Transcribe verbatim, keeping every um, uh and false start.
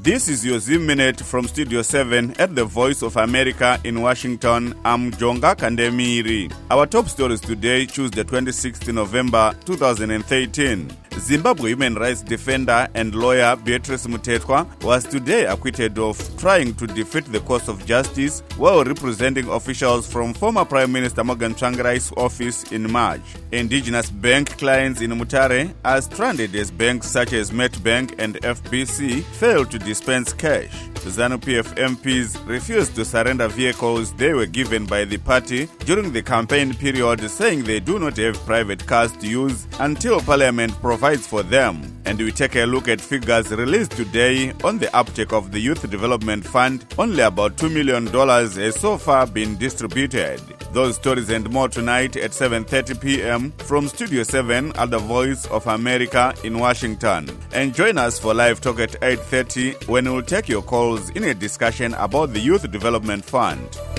This is your Zim Minute from Studio seven at the Voice of America in Washington. I'm Jonga Kandemiri. Our top stories today, Tuesday, twenty-sixth of November two thousand thirteen. Zimbabwe human rights defender and lawyer Beatrice Mutethwa was today acquitted of trying to defeat the course of justice while representing officials from former Prime Minister Morgan Tsvangirai's office in March. Indigenous bank clients in Mutare are stranded as banks such as Metbank and F B C failed to dispense cash. ZANU-P F M Ps refused to surrender vehicles they were given by the party during the campaign period, saying they do not have private cars to use until Parliament provides for them. And we take a look at figures released today on the uptake of the Youth Development Fund. Only about two million dollars has so far been distributed. Those stories and more tonight at seven thirty p.m. from Studio seven at the Voice of America in Washington. And join us for live talk at eight thirty when we'll take your calls in a discussion about the Youth Development Fund.